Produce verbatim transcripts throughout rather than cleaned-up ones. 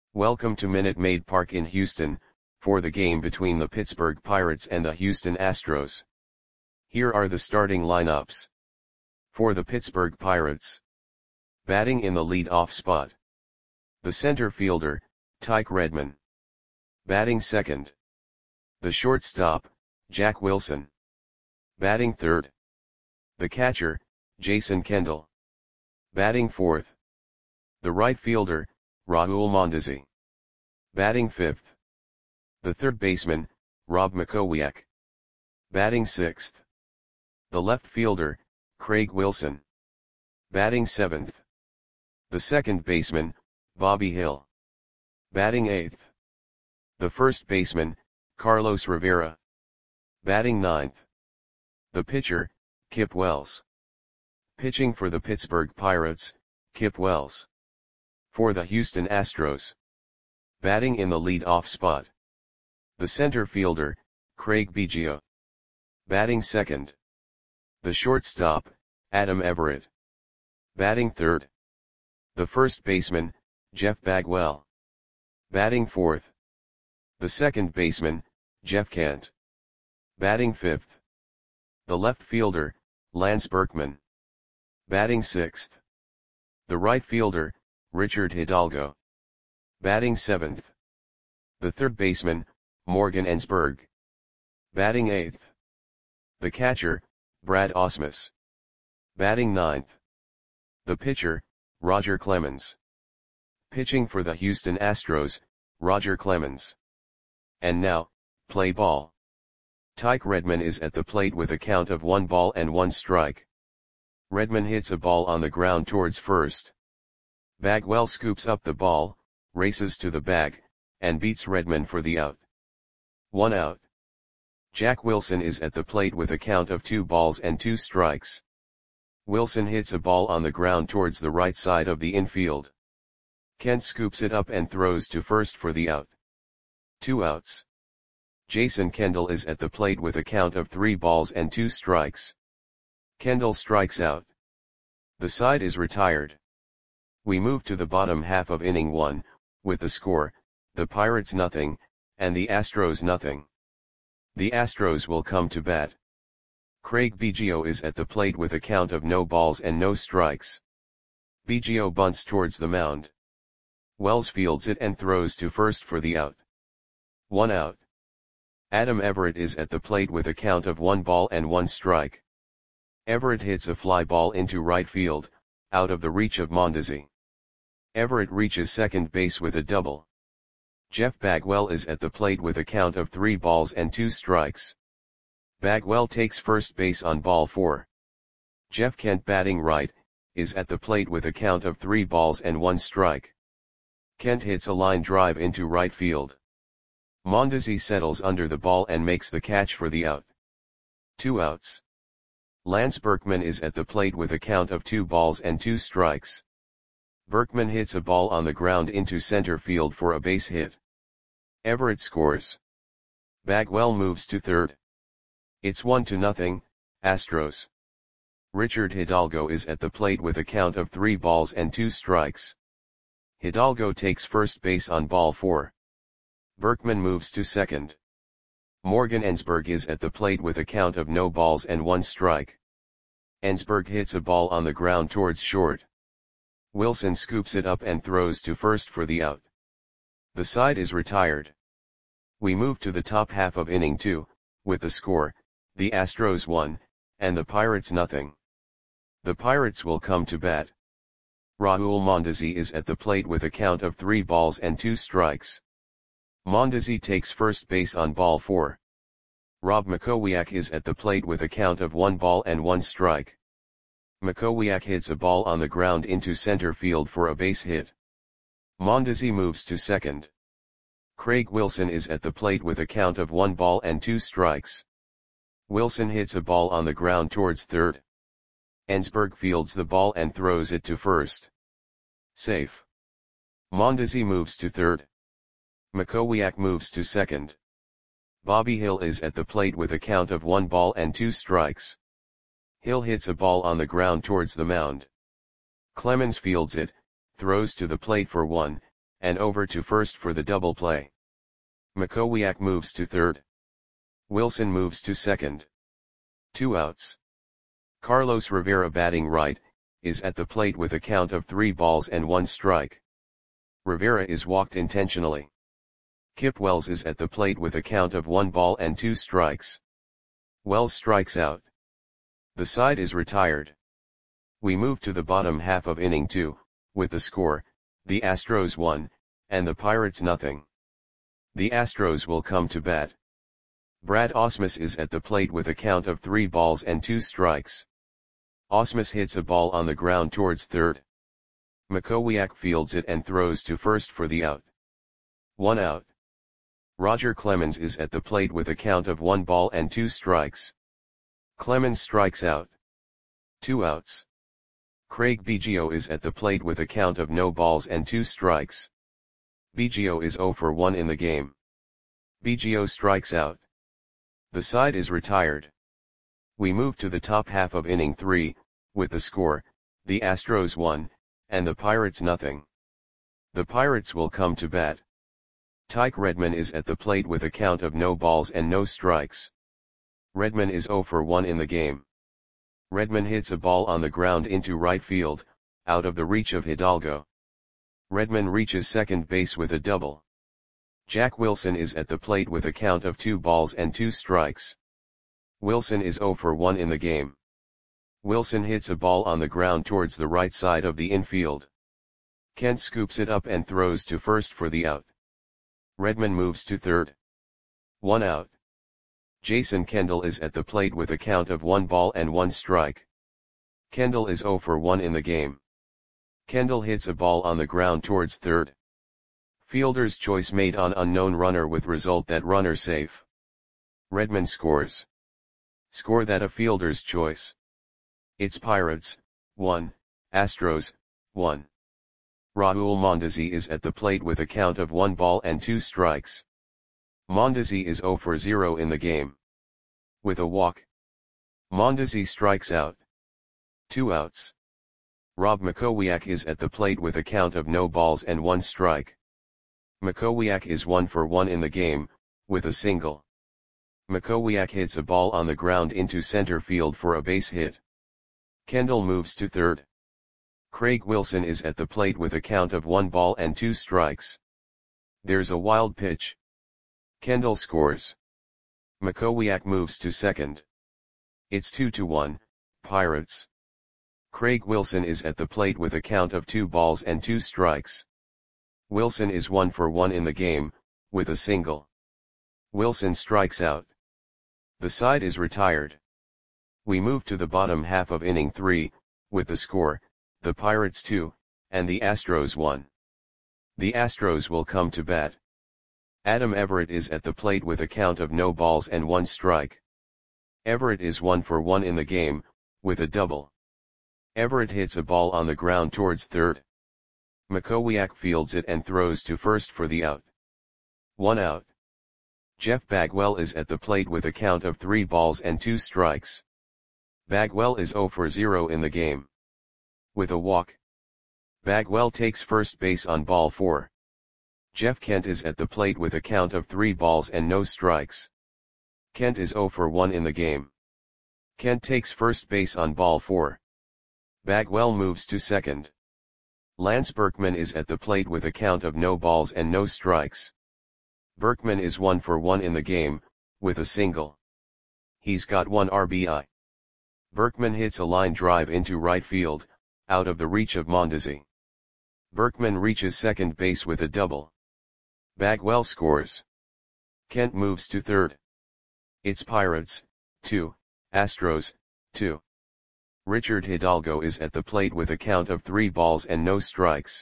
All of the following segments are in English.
Welcome to Minute Maid Park in Houston, for the game between the Pittsburgh Pirates and the Houston Astros. Here are the starting lineups. For the Pittsburgh Pirates. Batting in the lead-off spot. The center fielder, Tyke Redmond. Batting second. The shortstop, Jack Wilson. Batting third. The catcher, Jason Kendall. Batting fourth. The right fielder, Raul Mondesi. Batting fifth. The third baseman, Rob Mackowiak. Batting sixth. The left fielder, Craig Wilson. Batting seventh. The second baseman, Bobby Hill. Batting eighth. The first baseman, Carlos Rivera. Batting ninth. The pitcher, Kip Wells. Pitching for the Pittsburgh Pirates, Kip Wells. For the Houston Astros. Batting in the lead-off spot. The center fielder, Craig Biggio. Batting second. The shortstop, Adam Everett. Batting third. The first baseman, Jeff Bagwell. Batting fourth. The second baseman, Jeff Kent. Batting fifth. The left fielder, Lance Berkman. Batting sixth. The right fielder, Richard Hidalgo. Batting seventh. The third baseman, Morgan Ensberg. Batting eighth. The catcher, Brad Ausmus. Batting ninth. The pitcher, Roger Clemens. Pitching for the Houston Astros, Roger Clemens. And now, play ball. Tyke Redmond is at the plate with a count of one ball and one strike. Redmond hits a ball on the ground towards first. Bagwell scoops up the ball, races to the bag, and beats Redmond for the out. One out. Jack Wilson is at the plate with a count of two balls and two strikes. Wilson hits a ball on the ground towards the right side of the infield. Kent scoops it up and throws to first for the out. Two outs. Jason Kendall is at the plate with a count of three balls and two strikes. Kendall strikes out. The side is retired. We move to the bottom half of inning one, with the score, the Pirates nothing, and the Astros nothing. The Astros will come to bat. Craig Biggio is at the plate with a count of no balls and no strikes. Biggio bunts towards the mound. Wells fields it and throws to first for the out. One out. Adam Everett is at the plate with a count of one ball and one strike. Everett hits a fly ball into right field, out of the reach of Mondesi. Everett reaches second base with a double. Jeff Bagwell is at the plate with a count of three balls and two strikes. Bagwell takes first base on ball four. Jeff Kent, batting right, is at the plate with a count of three balls and one strike. Kent hits a line drive into right field. Mondesi settles under the ball and makes the catch for the out. Two outs. Lance Berkman is at the plate with a count of two balls and two strikes. Berkman hits a ball on the ground into center field for a base hit. Everett scores. Bagwell moves to third. It's one to nothing, Astros. Richard Hidalgo is at the plate with a count of three balls and two strikes. Hidalgo takes first base on ball four. Berkman moves to second. Morgan Ensberg is at the plate with a count of no balls and one strike. Ensberg hits a ball on the ground towards short. Wilson scoops it up and throws to first for the out. The side is retired. We move to the top half of inning two, with the score, the Astros one, and the Pirates nothing. The Pirates will come to bat. Raul Mondesi is at the plate with a count of three balls and two strikes. Mondesi takes first base on ball four. Rob Mackowiak is at the plate with a count of one ball and one strike. Mackowiak hits a ball on the ground into center field for a base hit. Mondesi moves to second. Craig Wilson is at the plate with a count of one ball and two strikes. Wilson hits a ball on the ground towards third. Ensberg fields the ball and throws it to first. Safe. Mondesi moves to third. Mackowiak moves to second. Bobby Hill is at the plate with a count of one ball and two strikes. Hill hits a ball on the ground towards the mound. Clemens fields it, throws to the plate for one, and over to first for the double play. Makowiak moves to third. Wilson moves to second. Two outs. Carlos Rivera, batting right, is at the plate with a count of three balls and one strike. Rivera is walked intentionally. Kip Wells is at the plate with a count of one ball and two strikes. Wells strikes out. The side is retired. We move to the bottom half of inning two, with the score, the Astros one, and the Pirates nothing. The Astros will come to bat. Brad Ausmus is at the plate with a count of three balls and two strikes. Ausmus hits a ball on the ground towards third. Makowiak fields it and throws to first for the out. One out. Roger Clemens is at the plate with a count of one ball and two strikes. Clemens strikes out. Two outs. Craig Biggio is at the plate with a count of no balls and two strikes. Biggio is zero for one in the game. Biggio strikes out. The side is retired. We move to the top half of inning three, with the score, the Astros one, and the Pirates nothing. The Pirates will come to bat. Tyke Redman is at the plate with a count of no balls and no strikes. Redman is zero for one in the game. Redman hits a ball on the ground into right field, out of the reach of Hidalgo. Redman reaches second base with a double. Jack Wilson is at the plate with a count of two balls and two strikes. Wilson is zero for one in the game. Wilson hits a ball on the ground towards the right side of the infield. Kent scoops it up and throws to first for the out. Redman moves to third. One out. Jason Kendall is at the plate with a count of one ball and one strike. Kendall is zero for one in the game. Kendall hits a ball on the ground towards third. Fielder's choice made on unknown runner with result that runner safe. Redman scores. Score that a fielder's choice. It's Pirates, one, Astros, one. Raul Mondesi is at the plate with a count of one ball and two strikes. Mondesi is zero for zero in the game. With a walk. Mondesi strikes out. Two outs. Rob Makowiak is at the plate with a count of no balls and one strike. Makowiak is one for one in the game, with a single. Makowiak hits a ball on the ground into center field for a base hit. Kendall moves to third. Craig Wilson is at the plate with a count of one ball and two strikes. There's a wild pitch. Kendall scores. Makowiak moves to second. It's two to one, Pirates. Craig Wilson is at the plate with a count of two balls and two strikes. Wilson is one for one in the game, with a single. Wilson strikes out. The side is retired. We move to the bottom half of inning three, with the score, the Pirates two, and the Astros one. The Astros will come to bat. Adam Everett is at the plate with a count of no balls and one strike. Everett is one for one in the game, with a double. Everett hits a ball on the ground towards third. Makowiak fields it and throws to first for the out. One out. Jeff Bagwell is at the plate with a count of three balls and two strikes. Bagwell is zero for zero in the game. With a walk. Bagwell takes first base on ball four. Jeff Kent is at the plate with a count of three balls and no strikes. Kent is zero for one in the game. Kent takes first base on ball four. Bagwell moves to second. Lance Berkman is at the plate with a count of no balls and no strikes. Berkman is one for one in the game, with a single. He's got one R B I. Berkman hits a line drive into right field, out of the reach of Mondesi. Berkman reaches second base with a double. Bagwell scores. Kent moves to third. It's Pirates, two, Astros, two. Richard Hidalgo is at the plate with a count of three balls and no strikes.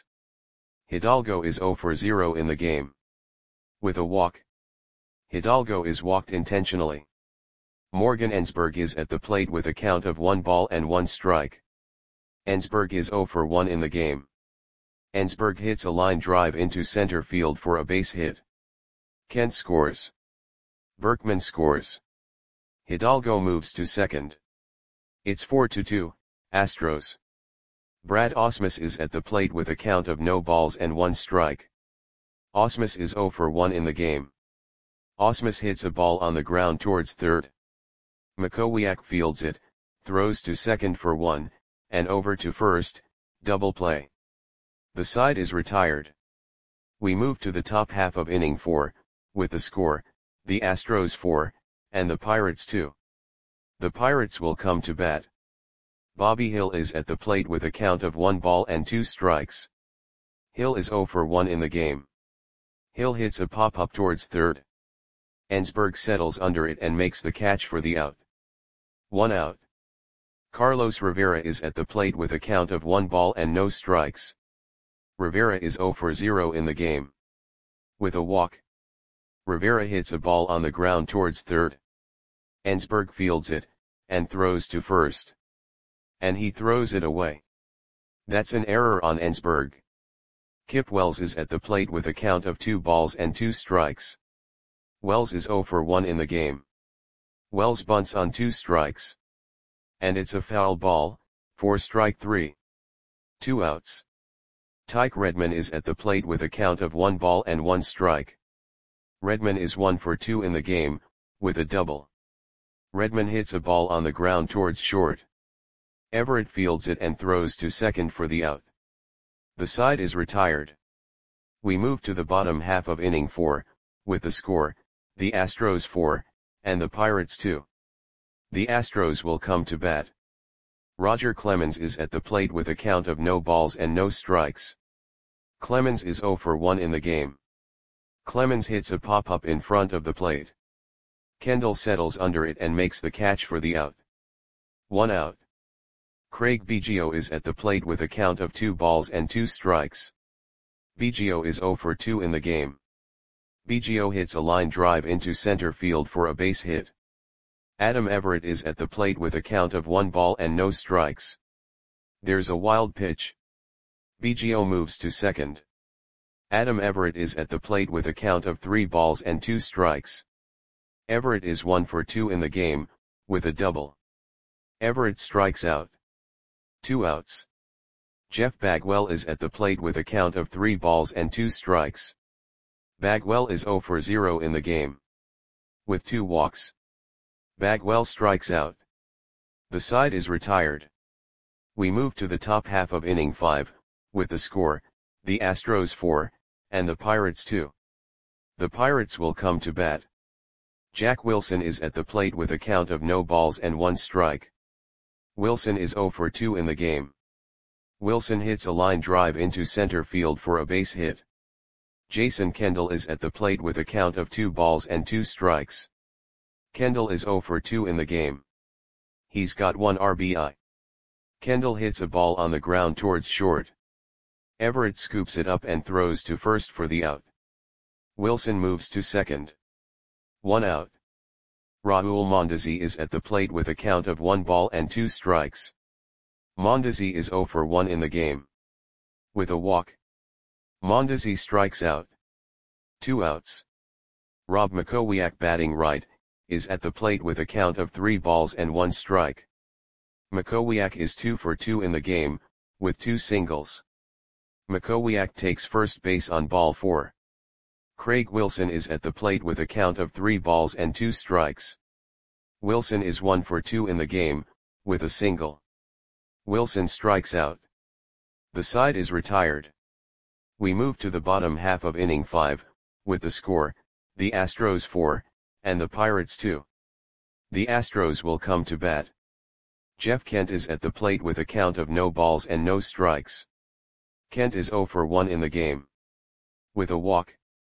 Hidalgo is zero for zero in the game. With a walk. Hidalgo is walked intentionally. Morgan Ensberg is at the plate with a count of one ball and one strike. Ensberg is zero for one in the game. Ensberg hits a line drive into center field for a base hit. Kent scores. Berkman scores. Hidalgo moves to second. It's four to two, Astros. Brad Ausmus is at the plate with a count of no balls and one strike. Ausmus is zero for one in the game. Ausmus hits a ball on the ground towards third. Mackowiak fields it, throws to second for one, and over to first, double play. The side is retired. We move to the top half of inning four, with the score, the Astros four, and the Pirates two. The Pirates will come to bat. Bobby Hill is at the plate with a count of one ball and two strikes. Hill is zero for one in the game. Hill hits a pop-up towards third. Ensberg settles under it and makes the catch for the out. One out. Carlos Rivera is at the plate with a count of one ball and no strikes. Rivera is zero for zero in the game. With a walk. Rivera hits a ball on the ground towards third. Ensberg fields it, and throws to first. And he throws it away. That's an error on Ensberg. Kip Wells is at the plate with a count of two balls and two strikes. Wells is zero for one in the game. Wells bunts on two strikes. And it's a foul ball, for strike three. Two outs. Tyke Redman is at the plate with a count of one ball and one strike. Redman is one for two in the game, with a double. Redman hits a ball on the ground towards short. Everett fields it and throws to second for the out. The side is retired. We move to the bottom half of inning four, with the score, the Astros four, and the Pirates two. The Astros will come to bat. Roger Clemens is at the plate with a count of no balls and no strikes. Clemens is zero for one in the game. Clemens hits a pop-up in front of the plate. Kendall settles under it and makes the catch for the out. One out. Craig Biggio is at the plate with a count of two balls and two strikes. Biggio is zero for two in the game. Biggio hits a line drive into center field for a base hit. Adam Everett is at the plate with a count of one ball and no strikes. There's a wild pitch. Biggio moves to second. Adam Everett is at the plate with a count of three balls and two strikes. Everett is one for two in the game, with a double. Everett strikes out. Two outs. Jeff Bagwell is at the plate with a count of three balls and two strikes. Bagwell is zero for zero in the game. With two walks. Bagwell strikes out. The side is retired. We move to the top half of inning five, with the score, the Astros four, and the Pirates two. The Pirates will come to bat. Jack Wilson is at the plate with a count of no balls and one strike. Wilson is zero for two in the game. Wilson hits a line drive into center field for a base hit. Jason Kendall is at the plate with a count of two balls and two strikes. Kendall is zero for two in the game. He's got one R B I. Kendall hits a ball on the ground towards short. Everett scoops it up and throws to first for the out. Wilson moves to second. One out. Raul Mondesi is at the plate with a count of one ball and two strikes. Mondesi is zero for one in the game. With a walk. Mondesi strikes out. Two outs. Rob Mackowiak, batting right, is at the plate with a count of three balls and one strike. Mackowiak is two for two in the game, with two singles. Mackowiak takes first base on ball four. Craig Wilson is at the plate with a count of three balls and two strikes. Wilson is one for two in the game, with a single. Wilson strikes out. The side is retired. We move to the bottom half of inning five, with the score, the Astros four, and the Pirates two. The Astros will come to bat. Jeff Kent is at the plate with a count of no balls and no strikes. Kent is zero for one in the game. With a walk.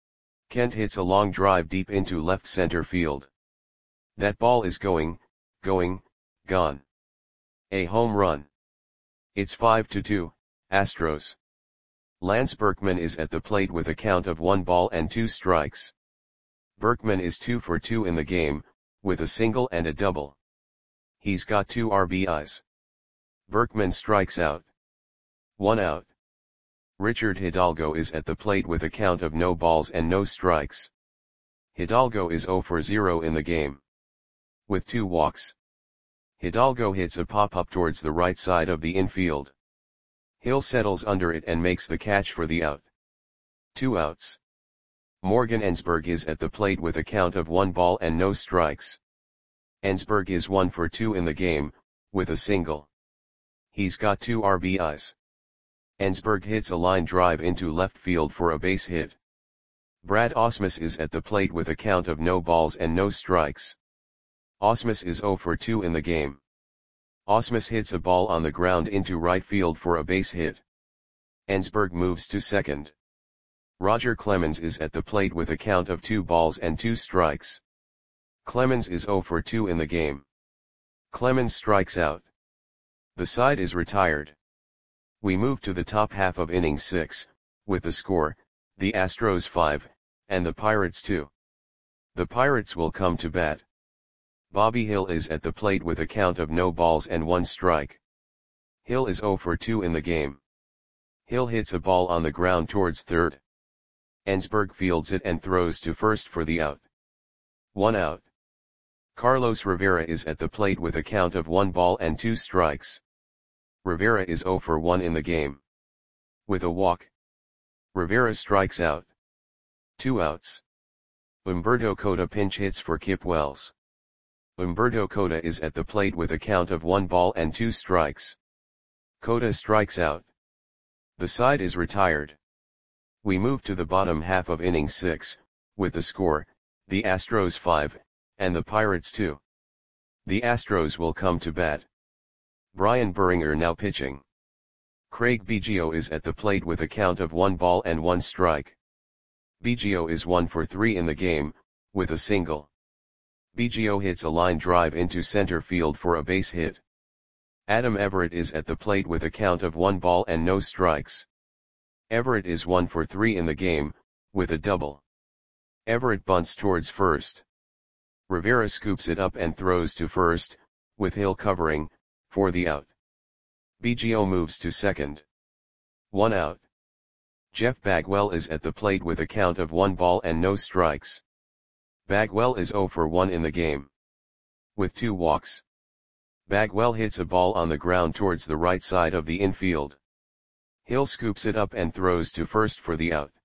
Kent hits a long drive deep into left center field. That ball is going, going, gone. A home run. It's five to two, Astros. Lance Berkman is at the plate with a count of one ball and two strikes. Berkman is two for two in the game, with a single and a double. He's got two R B Is. Berkman strikes out. One out. Richard Hidalgo is at the plate with a count of no balls and no strikes. Hidalgo is zero for zero in the game. With two walks. Hidalgo hits a pop-up towards the right side of the infield. Hill settles under it and makes the catch for the out. Two outs. Morgan Ensberg is at the plate with a count of one ball and no strikes. Ensberg is one for two in the game, with a single. He's got two R B Is. Ensberg hits a line drive into left field for a base hit. Brad Ausmus is at the plate with a count of no balls and no strikes. Ausmus is zero for two in the game. Ausmus hits a ball on the ground into right field for a base hit. Ensberg moves to second. Roger Clemens is at the plate with a count of two balls and two strikes. Clemens is zero for two in the game. Clemens strikes out. The side is retired. We move to the top half of inning six, with the score, the Astros five, and the Pirates two. The Pirates will come to bat. Bobby Hill is at the plate with a count of no balls and one strike. Hill is zero for two in the game. Hill hits a ball on the ground towards third. Ensberg fields it and throws to first for the out. One out. Carlos Rivera is at the plate with a count of one ball and two strikes. Rivera is zero for one in the game. With a walk, Rivera strikes out. Two outs. Humberto Cota pinch hits for Kip Wells. Humberto Cota is at the plate with a count of one ball and two strikes. Cota strikes out. The side is retired. We move to the bottom half of inning six, with the score, the Astros five, and the Pirates two. The Astros will come to bat. Brian Buringer now pitching. Craig Biggio is at the plate with a count of one ball and one strike. Biggio is one for three in the game, with a single. Biggio hits a line drive into center field for a base hit. Adam Everett is at the plate with a count of one ball and no strikes. Everett is one for three in the game, with a double. Everett bunts towards first. Rivera scoops it up and throws to first, with Hill covering, for the out. Biggio moves to second. One out. Jeff Bagwell is at the plate with a count of one ball and no strikes. Bagwell is zero for one in the game. With two walks. Bagwell hits a ball on the ground towards the right side of the infield. Hill scoops it up and throws to first for the out.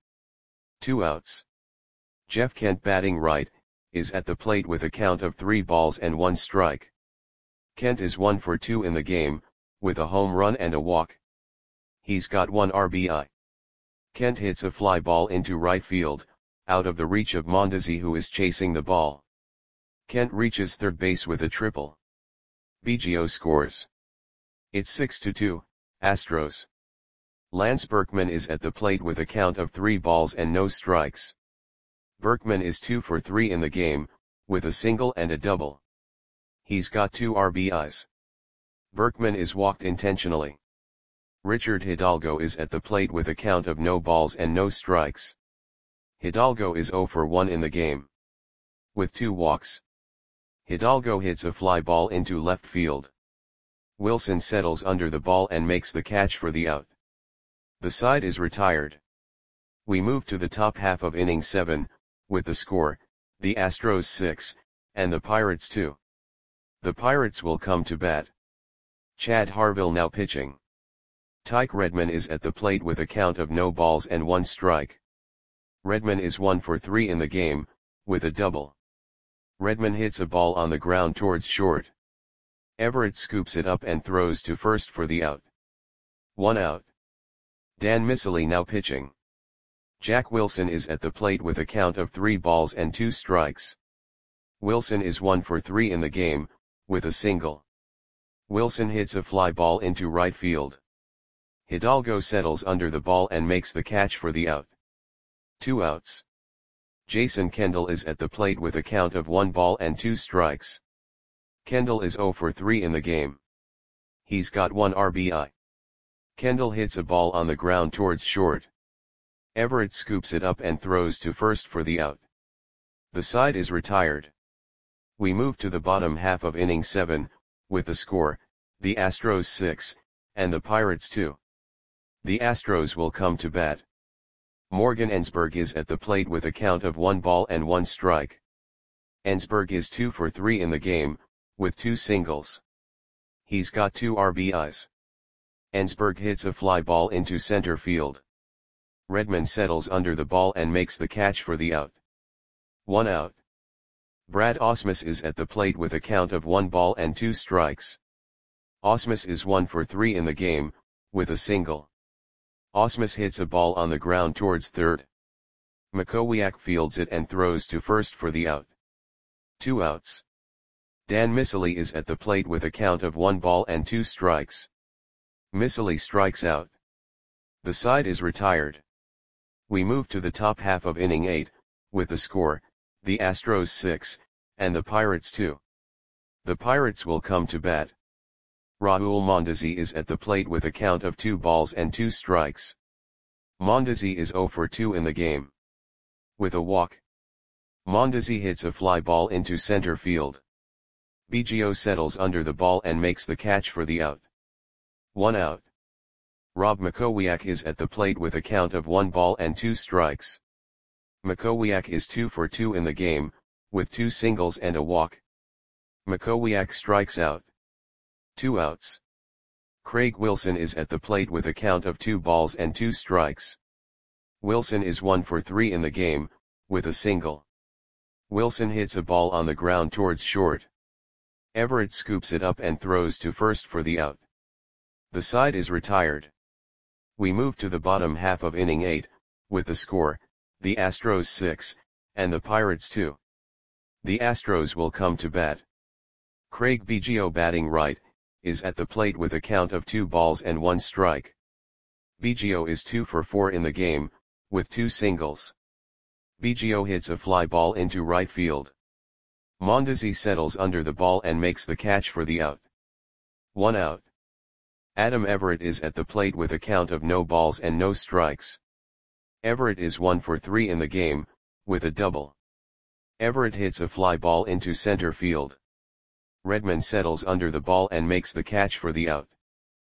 Two outs. Jeff Kent, batting right, is at the plate with a count of three balls and one strike. Kent is one for two in the game, with a home run and a walk. He's got one R B I. Kent hits a fly ball into right field, out of the reach of Mondesi, who is chasing the ball. Kent reaches third base with a triple. Biggio scores. It's six to two, Astros. Lance Berkman is at the plate with a count of three balls and no strikes. Berkman is two for three in the game, with a single and a double. He's got two R B Is. Berkman is walked intentionally. Richard Hidalgo is at the plate with a count of no balls and no strikes. Hidalgo is zero for one in the game. With two walks. Hidalgo hits a fly ball into left field. Wilson settles under the ball and makes the catch for the out. The side is retired. We move to the top half of inning seven, with the score, the Astros six, and the Pirates two. The Pirates will come to bat. Chad Harville now pitching. Tyke Redman is at the plate with a count of no balls and one strike. Redman is one for three in the game, with a double. Redman hits a ball on the ground towards short. Everett scoops it up and throws to first for the out. One out. Dan Miceli now pitching. Jack Wilson is at the plate with a count of three balls and two strikes. Wilson is one for three in the game, with a single. Wilson hits a fly ball into right field. Hidalgo settles under the ball and makes the catch for the out. Two outs. Jason Kendall is at the plate with a count of one ball and two strikes. Kendall is zero for three in the game. He's got one R B I. Kendall hits a ball on the ground towards short. Everett scoops it up and throws to first for the out. The side is retired. We move to the bottom half of inning seven, with the score, the Astros six, and the Pirates two. The Astros will come to bat. Morgan Ensberg is at the plate with a count of one ball and one strike. Ensberg is two for three in the game, with two singles. He's got two R B Is. Ensberg hits a fly ball into center field. Redman settles under the ball and makes the catch for the out. One out. Brad Ausmus is at the plate with a count of one ball and two strikes. Ausmus is one for three in the game, with a single. Ausmus hits a ball on the ground towards third. Makowiak fields it and throws to first for the out. Two outs. Dan Miceli is at the plate with a count of one ball and two strikes. Miceli strikes out. The side is retired. We move to the top half of inning eight, with the score, the Astros six, and the Pirates two. The Pirates will come to bat. Raul Mondesi is at the plate with a count of two balls and two strikes. Mondesi is zero for two in the game. With a walk. Mondesi hits a fly ball into center field. Biggio settles under the ball and makes the catch for the out. One out. Rob Makowiak is at the plate with a count of one ball and two strikes. Makowiak is two for two in the game, with two singles and a walk. Makowiak strikes out. Two outs. Craig Wilson is at the plate with a count of two balls and two strikes. Wilson is one for three in the game, with a single. Wilson hits a ball on the ground towards short. Everett scoops it up and throws to first for the out. The side is retired. We move to the bottom half of inning eight, with the score, the Astros six, and the Pirates two. The Astros will come to bat. Craig Biggio, batting right, is at the plate with a count of two balls and one strike. Biggio is two for four in the game, with two singles. Biggio hits a fly ball into right field. Mondesi settles under the ball and makes the catch for the out. One out. Adam Everett is at the plate with a count of no balls and no strikes. Everett is one for three in the game, with a double. Everett hits a fly ball into center field. Redman settles under the ball and makes the catch for the out.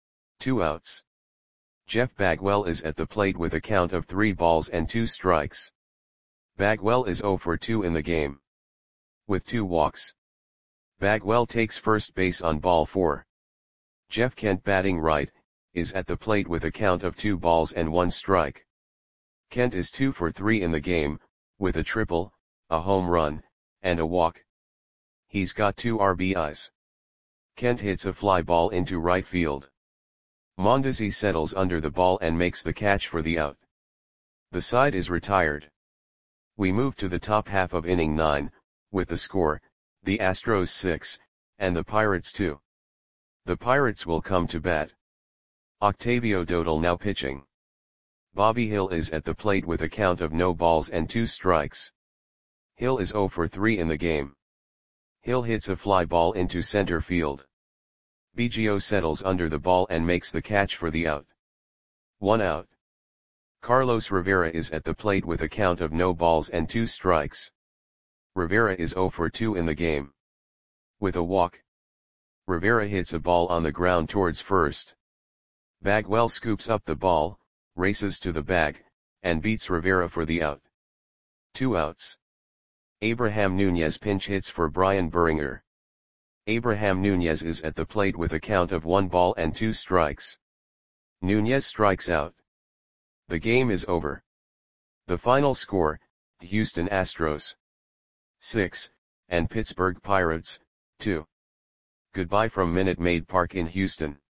Two outs. Jeff Bagwell is at the plate with a count of three balls and two strikes. Bagwell is zero for two in the game. With two walks. Bagwell takes first base on ball four. Jeff Kent, batting right, is at the plate with a count of two balls and one strike. Kent is two for three in the game, with a triple, a home run, and a walk. He's got two R B Is. Kent hits a fly ball into right field. Mondesi settles under the ball and makes the catch for the out. The side is retired. We move to the top half of inning nine, with the score, the Astros six, and the Pirates two. The Pirates will come to bat. Octavio Dotel now pitching. Bobby Hill is at the plate with a count of no balls and two strikes. Hill is zero for three in the game. Hill hits a fly ball into center field. Biggio settles under the ball and makes the catch for the out. One out. Carlos Rivera is at the plate with a count of no balls and two strikes. Rivera is zero for two in the game. With a walk. Rivera hits a ball on the ground towards first. Bagwell scoops up the ball, races to the bag, and beats Rivera for the out. Two outs. Abraham Nunez pinch hits for Brian Buringer. Abraham Nunez is at the plate with a count of one ball and two strikes. Nunez strikes out. The game is over. The final score, Houston Astros six, and Pittsburgh Pirates two. Goodbye from Minute Maid Park in Houston.